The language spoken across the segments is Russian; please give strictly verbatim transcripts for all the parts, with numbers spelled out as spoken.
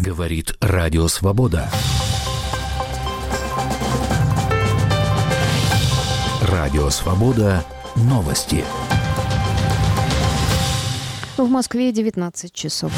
Говорит Радио Свобода. Радио Свобода. Новости. В Москве девятнадцать часов.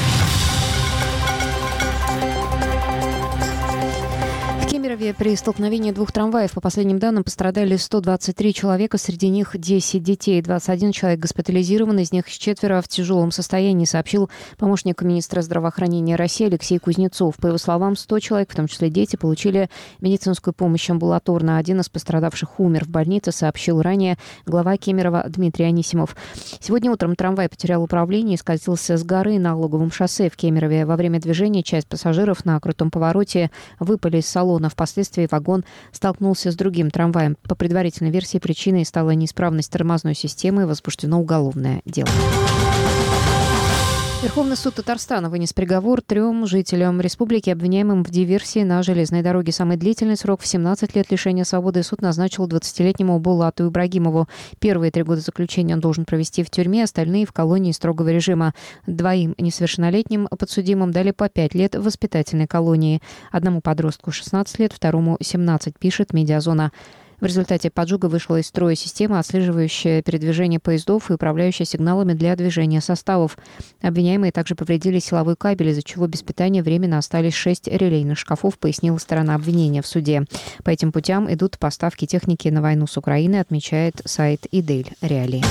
В Кемерове при столкновении двух трамваев, по последним данным, пострадали сто двадцать три человека, среди них десять детей, двадцать один человек госпитализирован, из них четверо в тяжелом состоянии, сообщил помощник министра здравоохранения России Алексей Кузнецов. По его словам, сто человек, в том числе дети, получили медицинскую помощь амбулаторно. Один из пострадавших умер в больнице, сообщил ранее глава Кемерово Дмитрий Анисимов. Сегодня утром трамвай потерял управление и скатился с горы на Луговом шоссе в Кемерове. Во время движения часть пассажиров на крутом повороте выпали из салона. Впоследствии вагон столкнулся с другим трамваем. По предварительной версии, причиной стала неисправность тормозной системы и возбуждено уголовное дело. Верховный суд Татарстана вынес приговор трем жителям республики, обвиняемым в диверсии на железной дороге. Самый длительный срок в семнадцать лет лишения свободы суд назначил двадцатилетнему Булату Ибрагимову. Первые три года заключения он должен провести в тюрьме, остальные в колонии строгого режима. Двоим несовершеннолетним подсудимым дали по пять лет в воспитательной колонии. Одному подростку шестнадцать лет, второму семнадцать, пишет «Медиазона». В результате поджога вышла из строя система, отслеживающая передвижение поездов и управляющая сигналами для движения составов. Обвиняемые также повредили силовой кабель, из-за чего без питания временно остались шесть релейных шкафов, пояснила сторона обвинения в суде. По этим путям идут поставки техники на войну с Украиной, отмечает сайт Идель Реалии.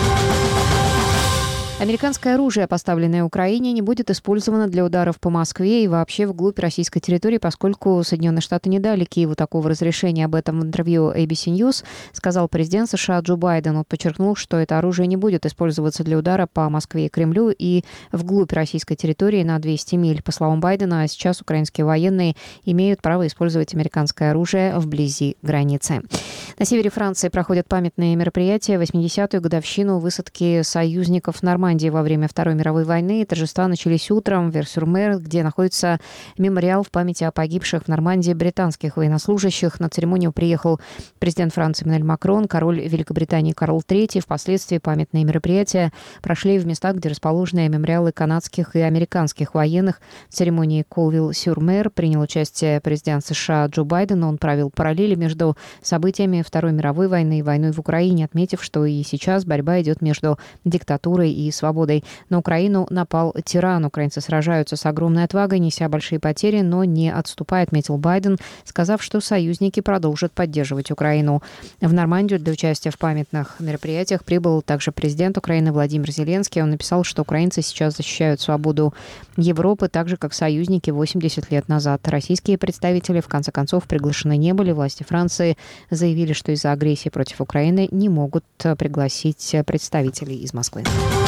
Американское оружие, поставленное Украине, не будет использовано для ударов по Москве и вообще вглубь российской территории, поскольку Соединенные Штаты не дали Киеву такого разрешения. Об этом в интервью эй би си News сказал президент США Джо Байден. Он подчеркнул, что это оружие не будет использоваться для удара по Москве и Кремлю и вглубь российской территории на двести миль. По словам Байдена, сейчас украинские военные имеют право использовать американское оружие вблизи границы. На севере Франции проходят памятные мероприятия. восьмидесятую годовщину высадки союзников в Нормандии во время Второй мировой войны. Торжества начались утром в Вер-сюр-Мер, где находится мемориал в памяти о погибших в Нормандии британских военнослужащих. На церемонию приехал президент Франции Эммануэль Макрон, король Великобритании Карл третий. Впоследствии памятные мероприятия прошли в местах, где расположены мемориалы канадских и американских военных. В церемонии Колвилл-сюр-Мер принял участие президент США Джо Байден. Он провел параллели между событиями Второй мировой войны и войной в Украине, отметив, что и сейчас борьба идет между диктатурой и свободой. На Украину напал тиран. Украинцы сражаются с огромной отвагой, неся большие потери, но не отступая, отметил Байден, сказав, что союзники продолжат поддерживать Украину. В Нормандию для участия в памятных мероприятиях прибыл также президент Украины Владимир Зеленский. Он написал, что украинцы сейчас защищают свободу Европы, так же, как союзники восемьдесят лет назад. Российские представители, в конце концов, приглашены не были. Власти Франции заявили, что из-за агрессии против Украины не могут пригласить представителей из Москвы.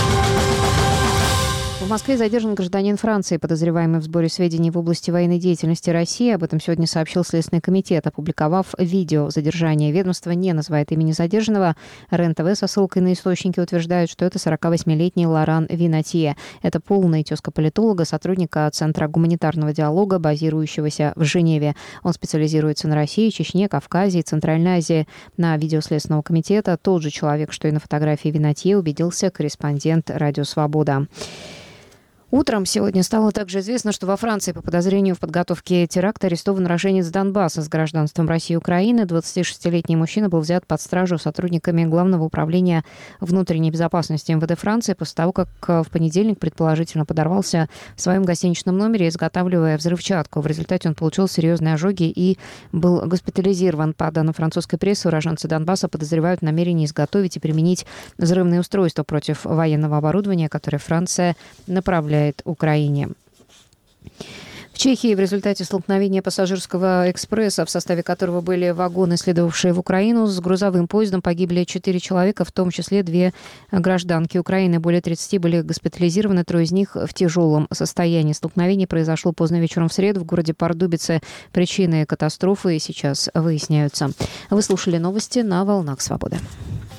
В Москве задержан гражданин Франции, подозреваемый в сборе сведений в области военной деятельности России. Об этом сегодня сообщил Следственный комитет, опубликовав видео задержания. Ведомство не называет имени задержанного. РЕН-ТВ со ссылкой на источники утверждает, что это сорокавосьмилетний Лоран Винатье. Это полная тезка политолога, сотрудника Центра гуманитарного диалога, базирующегося в Женеве. Он специализируется на России, Чечне, Кавказе и Центральной Азии. На видео Следственного комитета тот же человек, что и на фотографии Винатье, убедился корреспондент «Радио Свобода». Утром сегодня стало также известно, что во Франции по подозрению в подготовке теракта арестован уроженец Донбасса с гражданством России и Украины. двадцатишестилетний мужчина был взят под стражу сотрудниками Главного управления внутренней безопасности эм вэ дэ Франции после того, как в понедельник предположительно подорвался в своем гостиничном номере, изготавливая взрывчатку. В результате он получил серьезные ожоги и был госпитализирован. По данным французской прессы, уроженцы Донбасса подозревают в намерении изготовить и применить взрывные устройства против военного оборудования, которое Франция направляет Украине. В Чехии в результате столкновения пассажирского экспресса, в составе которого были вагоны, следовавшие в Украину, с грузовым поездом погибли четыре человека, в том числе две гражданки Украины. Более тридцати были госпитализированы, трое из них в тяжелом состоянии. Столкновение произошло поздно вечером в среду в городе Пардубице. Причины катастрофы сейчас выясняются. Вы слушали новости на «Волнах Свободы».